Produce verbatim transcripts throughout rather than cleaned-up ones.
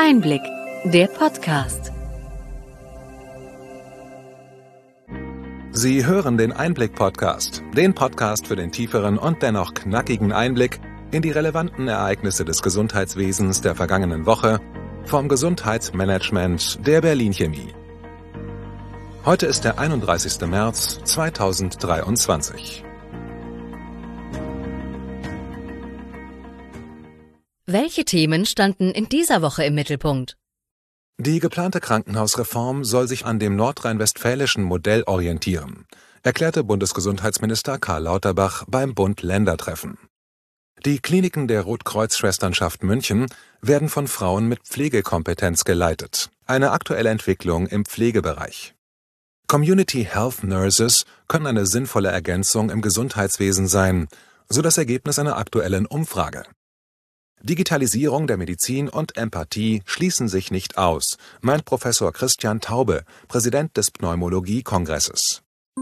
Einblick, der Podcast. Sie hören den Einblick-Podcast, den Podcast für den tieferen und dennoch knackigen Einblick in die relevanten Ereignisse des Gesundheitswesens der vergangenen Woche vom Gesundheitsmanagement der Berlin Chemie. Heute ist der einunddreißigster März zweitausenddreiundzwanzig. Welche Themen standen in dieser Woche im Mittelpunkt? Die geplante Krankenhausreform soll sich an dem nordrhein-westfälischen Modell orientieren, erklärte Bundesgesundheitsminister Karl Lauterbach beim Bund-Länder-Treffen. Die Kliniken der Rotkreuz-Schwesternschaft München werden von Frauen mit Pflegekompetenz geleitet, eine aktuelle Entwicklung im Pflegebereich. Community Health Nurses können eine sinnvolle Ergänzung im Gesundheitswesen sein, so das Ergebnis einer aktuellen Umfrage. Digitalisierung der Medizin und Empathie schließen sich nicht aus, meint Professor Christian Taube, Präsident des Pneumologie-Kongresses.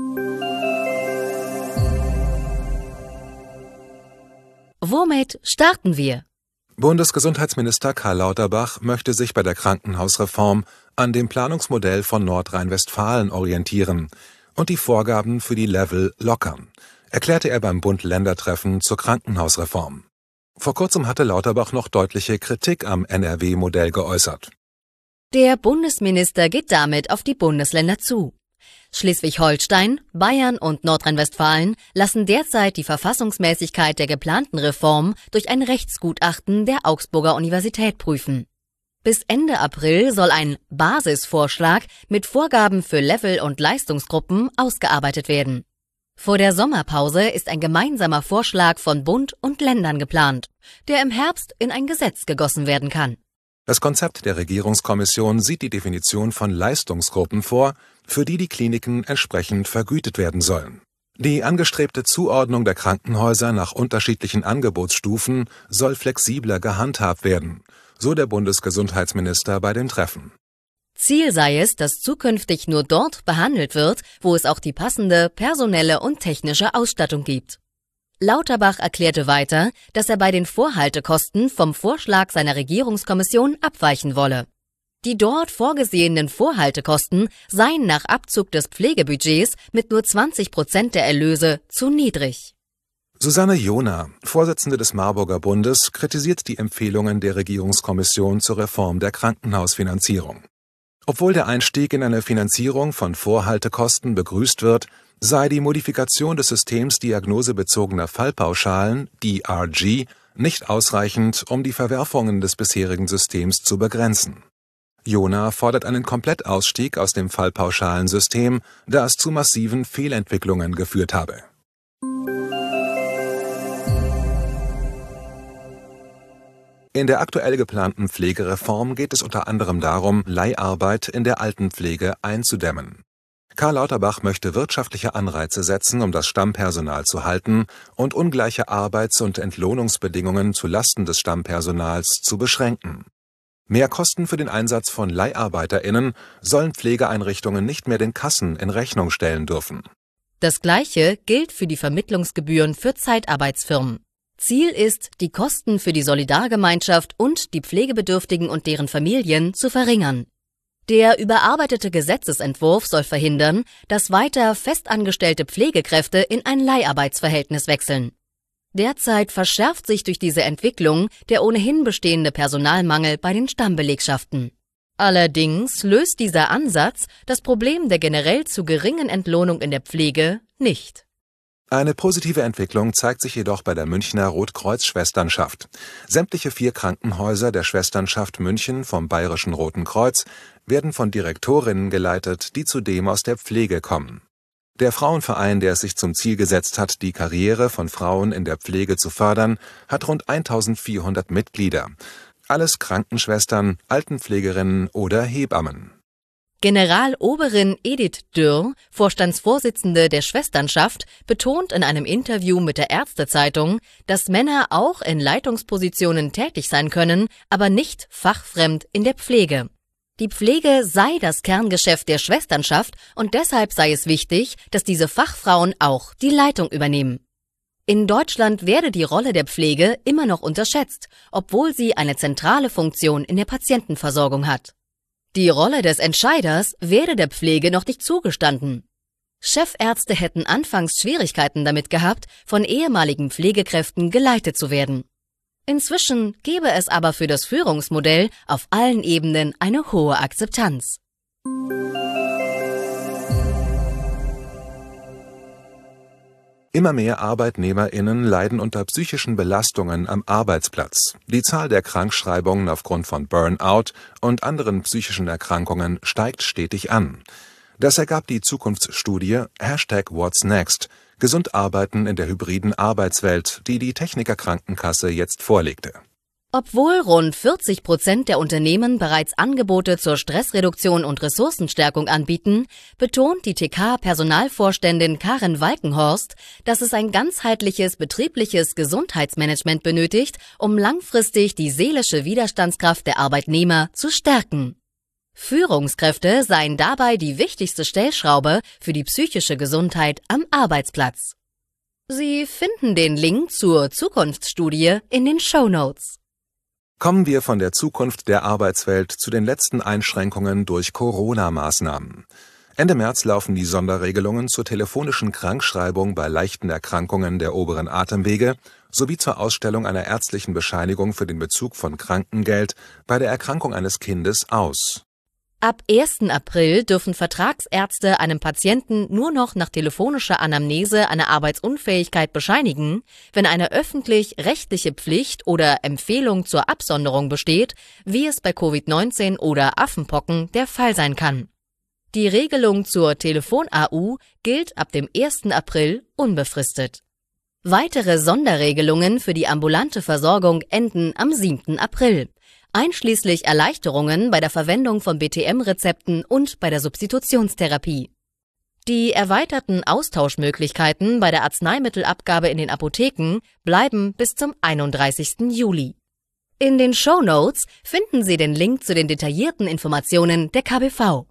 Womit starten wir? Bundesgesundheitsminister Karl Lauterbach möchte sich bei der Krankenhausreform an dem Planungsmodell von Nordrhein-Westfalen orientieren und die Vorgaben für die Level lockern, erklärte er beim Bund-Länder-Treffen zur Krankenhausreform. Vor kurzem hatte Lauterbach noch deutliche Kritik am N R W-Modell geäußert. Der Bundesminister geht damit auf die Bundesländer zu. Schleswig-Holstein, Bayern und Nordrhein-Westfalen lassen derzeit die Verfassungsmäßigkeit der geplanten Reform durch ein Rechtsgutachten der Augsburger Universität prüfen. Bis Ende April soll ein Basisvorschlag mit Vorgaben für Level- und Leistungsgruppen ausgearbeitet werden. Vor der Sommerpause ist ein gemeinsamer Vorschlag von Bund und Ländern geplant, der im Herbst in ein Gesetz gegossen werden kann. Das Konzept der Regierungskommission sieht die Definition von Leistungsgruppen vor, für die die Kliniken entsprechend vergütet werden sollen. Die angestrebte Zuordnung der Krankenhäuser nach unterschiedlichen Angebotsstufen soll flexibler gehandhabt werden, so der Bundesgesundheitsminister bei dem Treffen. Ziel sei es, dass zukünftig nur dort behandelt wird, wo es auch die passende personelle und technische Ausstattung gibt. Lauterbach erklärte weiter, dass er bei den Vorhaltekosten vom Vorschlag seiner Regierungskommission abweichen wolle. Die dort vorgesehenen Vorhaltekosten seien nach Abzug des Pflegebudgets mit nur zwanzig Prozent der Erlöse zu niedrig. Susanne Johner, Vorsitzende des Marburger Bundes, kritisiert die Empfehlungen der Regierungskommission zur Reform der Krankenhausfinanzierung. Obwohl der Einstieg in eine Finanzierung von Vorhaltekosten begrüßt wird, sei die Modifikation des Systems diagnosebezogener Fallpauschalen, D R G, nicht ausreichend, um die Verwerfungen des bisherigen Systems zu begrenzen. Johner fordert einen Komplettausstieg aus dem Fallpauschalensystem, da es zu massiven Fehlentwicklungen geführt habe. In der aktuell geplanten Pflegereform geht es unter anderem darum, Leiharbeit in der Altenpflege einzudämmen. Karl Lauterbach möchte wirtschaftliche Anreize setzen, um das Stammpersonal zu halten und ungleiche Arbeits- und Entlohnungsbedingungen zu Lasten des Stammpersonals zu beschränken. Mehrkosten für den Einsatz von LeiharbeiterInnen sollen Pflegeeinrichtungen nicht mehr den Kassen in Rechnung stellen dürfen. Das Gleiche gilt für die Vermittlungsgebühren für Zeitarbeitsfirmen. Ziel ist, die Kosten für die Solidargemeinschaft und die Pflegebedürftigen und deren Familien zu verringern. Der überarbeitete Gesetzesentwurf soll verhindern, dass weiter festangestellte Pflegekräfte in ein Leiharbeitsverhältnis wechseln. Derzeit verschärft sich durch diese Entwicklung der ohnehin bestehende Personalmangel bei den Stammbelegschaften. Allerdings löst dieser Ansatz das Problem der generell zu geringen Entlohnung in der Pflege nicht. Eine positive Entwicklung zeigt sich jedoch bei der Münchner Rotkreuz-Schwesternschaft. Sämtliche vier Krankenhäuser der Schwesternschaft München vom Bayerischen Roten Kreuz werden von Direktorinnen geleitet, die zudem aus der Pflege kommen. Der Frauenverein, der es sich zum Ziel gesetzt hat, die Karriere von Frauen in der Pflege zu fördern, hat rund eintausendvierhundert Mitglieder. Alles Krankenschwestern, Altenpflegerinnen oder Hebammen. Generaloberin Edith Dürr, Vorstandsvorsitzende der Schwesternschaft, betont in einem Interview mit der Ärztezeitung, dass Männer auch in Leitungspositionen tätig sein können, aber nicht fachfremd in der Pflege. Die Pflege sei das Kerngeschäft der Schwesternschaft und deshalb sei es wichtig, dass diese Fachfrauen auch die Leitung übernehmen. In Deutschland werde die Rolle der Pflege immer noch unterschätzt, obwohl sie eine zentrale Funktion in der Patientenversorgung hat. Die Rolle des Entscheiders werde der Pflege noch nicht zugestanden. Chefärzte hätten anfangs Schwierigkeiten damit gehabt, von ehemaligen Pflegekräften geleitet zu werden. Inzwischen gebe es aber für das Führungsmodell auf allen Ebenen eine hohe Akzeptanz. Immer mehr ArbeitnehmerInnen leiden unter psychischen Belastungen am Arbeitsplatz. Die Zahl der Krankschreibungen aufgrund von Burnout und anderen psychischen Erkrankungen steigt stetig an. Das ergab die Zukunftsstudie Hashtag What's Next – Gesund arbeiten in der hybriden Arbeitswelt, die die Techniker Krankenkasse jetzt vorlegte. Obwohl rund vierzig Prozent der Unternehmen bereits Angebote zur Stressreduktion und Ressourcenstärkung anbieten, betont die T K-Personalvorständin Karin Walkenhorst, dass es ein ganzheitliches betriebliches Gesundheitsmanagement benötigt, um langfristig die seelische Widerstandskraft der Arbeitnehmer zu stärken. Führungskräfte seien dabei die wichtigste Stellschraube für die psychische Gesundheit am Arbeitsplatz. Sie finden den Link zur Zukunftsstudie in den Shownotes. Kommen wir von der Zukunft der Arbeitswelt zu den letzten Einschränkungen durch Corona-Maßnahmen. Ende März laufen die Sonderregelungen zur telefonischen Krankschreibung bei leichten Erkrankungen der oberen Atemwege sowie zur Ausstellung einer ärztlichen Bescheinigung für den Bezug von Krankengeld bei der Erkrankung eines Kindes aus. Ab ersten April dürfen Vertragsärzte einem Patienten nur noch nach telefonischer Anamnese eine Arbeitsunfähigkeit bescheinigen, wenn eine öffentlich-rechtliche Pflicht oder Empfehlung zur Absonderung besteht, wie es bei Covid neunzehn oder Affenpocken der Fall sein kann. Die Regelung zur Telefon-A U gilt ab dem ersten April unbefristet. Weitere Sonderregelungen für die ambulante Versorgung enden am siebten April. Einschließlich Erleichterungen bei der Verwendung von B T M-Rezepten und bei der Substitutionstherapie. Die erweiterten Austauschmöglichkeiten bei der Arzneimittelabgabe in den Apotheken bleiben bis zum einunddreißigsten Juli. In den Shownotes finden Sie den Link zu den detaillierten Informationen der K B V.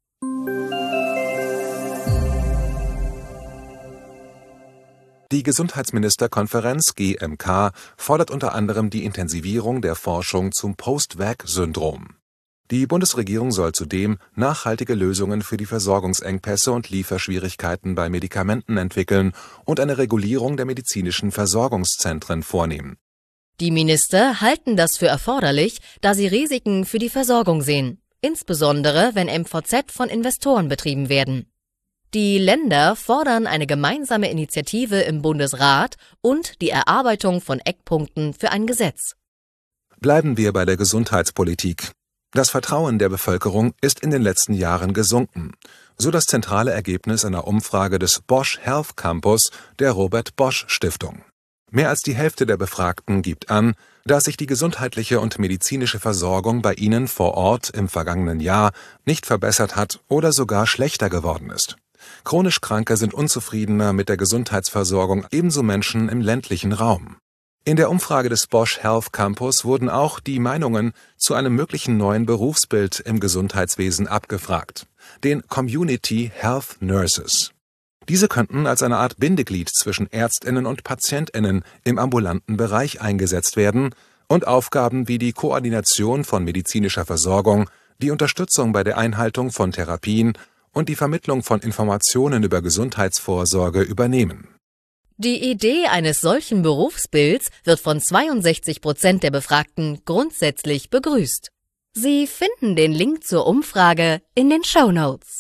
Die Gesundheitsministerkonferenz G M K fordert unter anderem die Intensivierung der Forschung zum Post-Vac-Syndrom. Die Bundesregierung soll zudem nachhaltige Lösungen für die Versorgungsengpässe und Lieferschwierigkeiten bei Medikamenten entwickeln und eine Regulierung der medizinischen Versorgungszentren vornehmen. Die Minister halten das für erforderlich, da sie Risiken für die Versorgung sehen, insbesondere wenn M V Z von Investoren betrieben werden. Die Länder fordern eine gemeinsame Initiative im Bundesrat und die Erarbeitung von Eckpunkten für ein Gesetz. Bleiben wir bei der Gesundheitspolitik. Das Vertrauen der Bevölkerung ist in den letzten Jahren gesunken, so das zentrale Ergebnis einer Umfrage des Bosch Health Campus der Robert Bosch Stiftung. Mehr als die Hälfte der Befragten gibt an, dass sich die gesundheitliche und medizinische Versorgung bei ihnen vor Ort im vergangenen Jahr nicht verbessert hat oder sogar schlechter geworden ist. Chronisch Kranke sind unzufriedener mit der Gesundheitsversorgung, ebenso Menschen im ländlichen Raum. In der Umfrage des Bosch Health Campus wurden auch die Meinungen zu einem möglichen neuen Berufsbild im Gesundheitswesen abgefragt, den Community Health Nurses. Diese könnten als eine Art Bindeglied zwischen ÄrztInnen und PatientInnen im ambulanten Bereich eingesetzt werden und Aufgaben wie die Koordination von medizinischer Versorgung, die Unterstützung bei der Einhaltung von Therapien und die Vermittlung von Informationen über Gesundheitsvorsorge übernehmen. Die Idee eines solchen Berufsbilds wird von zweiundsechzig Prozent der Befragten grundsätzlich begrüßt. Sie finden den Link zur Umfrage in den Shownotes.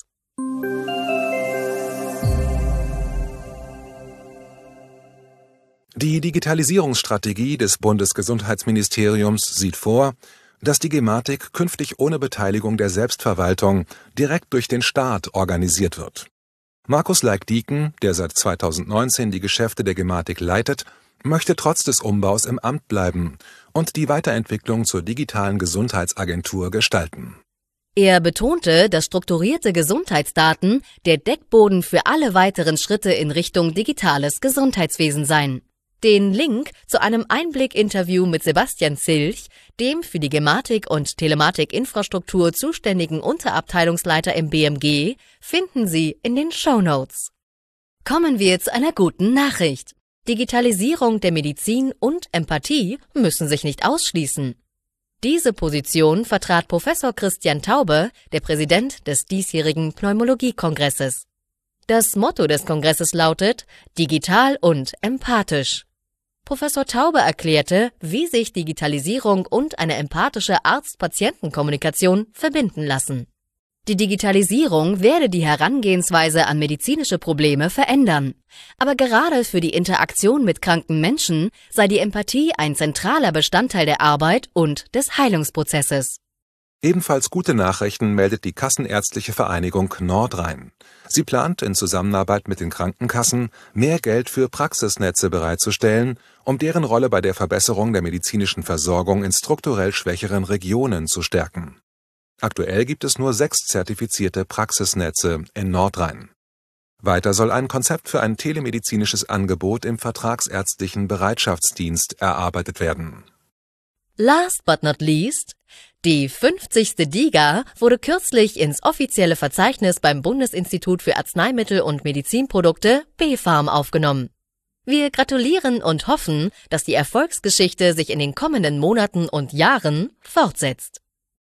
Die Digitalisierungsstrategie des Bundesgesundheitsministeriums sieht vor, dass die Gematik künftig ohne Beteiligung der Selbstverwaltung direkt durch den Staat organisiert wird. Markus Leik-Dieken, der seit zweitausendneunzehn die Geschäfte der Gematik leitet, möchte trotz des Umbaus im Amt bleiben und die Weiterentwicklung zur digitalen Gesundheitsagentur gestalten. Er betonte, dass strukturierte Gesundheitsdaten der Deckboden für alle weiteren Schritte in Richtung digitales Gesundheitswesen seien. Den Link zu einem Einblick-Interview mit Sebastian Zilch, dem für die Gematik- und Telematik-Infrastruktur zuständigen Unterabteilungsleiter im B M G, finden Sie in den Shownotes. Kommen wir zu einer guten Nachricht. Digitalisierung der Medizin und Empathie müssen sich nicht ausschließen. Diese Position vertrat Professor Christian Taube, der Präsident des diesjährigen Pneumologie-Kongresses. Das Motto des Kongresses lautet »Digital und empathisch«. Professor Taube erklärte, wie sich Digitalisierung und eine empathische Arzt-Patienten-Kommunikation verbinden lassen. Die Digitalisierung werde die Herangehensweise an medizinische Probleme verändern. Aber gerade für die Interaktion mit kranken Menschen sei die Empathie ein zentraler Bestandteil der Arbeit und des Heilungsprozesses. Ebenfalls gute Nachrichten meldet die Kassenärztliche Vereinigung Nordrhein. Sie plant in Zusammenarbeit mit den Krankenkassen, mehr Geld für Praxisnetze bereitzustellen, um deren Rolle bei der Verbesserung der medizinischen Versorgung in strukturell schwächeren Regionen zu stärken. Aktuell gibt es nur sechs zertifizierte Praxisnetze in Nordrhein. Weiter soll ein Konzept für ein telemedizinisches Angebot im vertragsärztlichen Bereitschaftsdienst erarbeitet werden. Last but not least, die fünfzigste DIGA wurde kürzlich ins offizielle Verzeichnis beim Bundesinstitut für Arzneimittel und Medizinprodukte B fArM aufgenommen. Wir gratulieren und hoffen, dass die Erfolgsgeschichte sich in den kommenden Monaten und Jahren fortsetzt.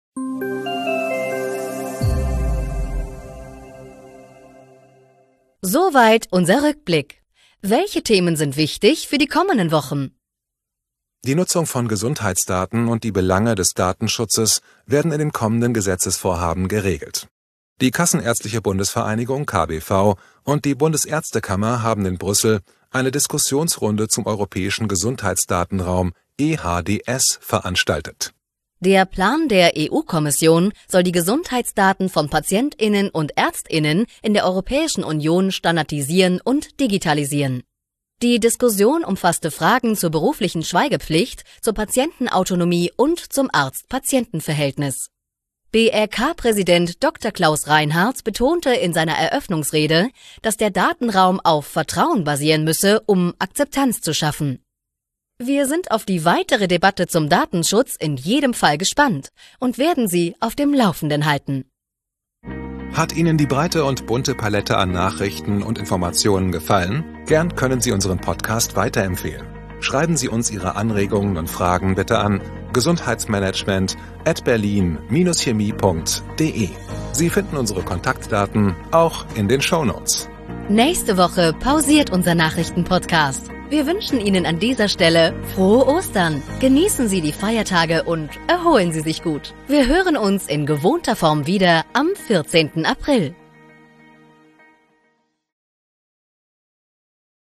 Soweit unser Rückblick. Welche Themen sind wichtig für die kommenden Wochen? Die Nutzung von Gesundheitsdaten und die Belange des Datenschutzes werden in den kommenden Gesetzesvorhaben geregelt. Die Kassenärztliche Bundesvereinigung K B V und die Bundesärztekammer haben in Brüssel eine Diskussionsrunde zum europäischen Gesundheitsdatenraum E H D S veranstaltet. Der Plan der E U-Kommission soll die Gesundheitsdaten von PatientInnen und ÄrztInnen in der Europäischen Union standardisieren und digitalisieren. Die Diskussion umfasste Fragen zur beruflichen Schweigepflicht, zur Patientenautonomie und zum Arzt-Patienten-Verhältnis. B R K-Präsident Doktor Klaus Reinhardt betonte in seiner Eröffnungsrede, dass der Datenraum auf Vertrauen basieren müsse, um Akzeptanz zu schaffen. Wir sind auf die weitere Debatte zum Datenschutz in jedem Fall gespannt und werden Sie auf dem Laufenden halten. Hat Ihnen die breite und bunte Palette an Nachrichten und Informationen gefallen? Gern können Sie unseren Podcast weiterempfehlen. Schreiben Sie uns Ihre Anregungen und Fragen bitte an gesundheitsmanagement at berlin dash chemie punkt de. Sie finden unsere Kontaktdaten auch in den Shownotes. Nächste Woche pausiert unser Nachrichtenpodcast. Wir wünschen Ihnen an dieser Stelle frohe Ostern. Genießen Sie die Feiertage und erholen Sie sich gut. Wir hören uns in gewohnter Form wieder am vierzehnten April.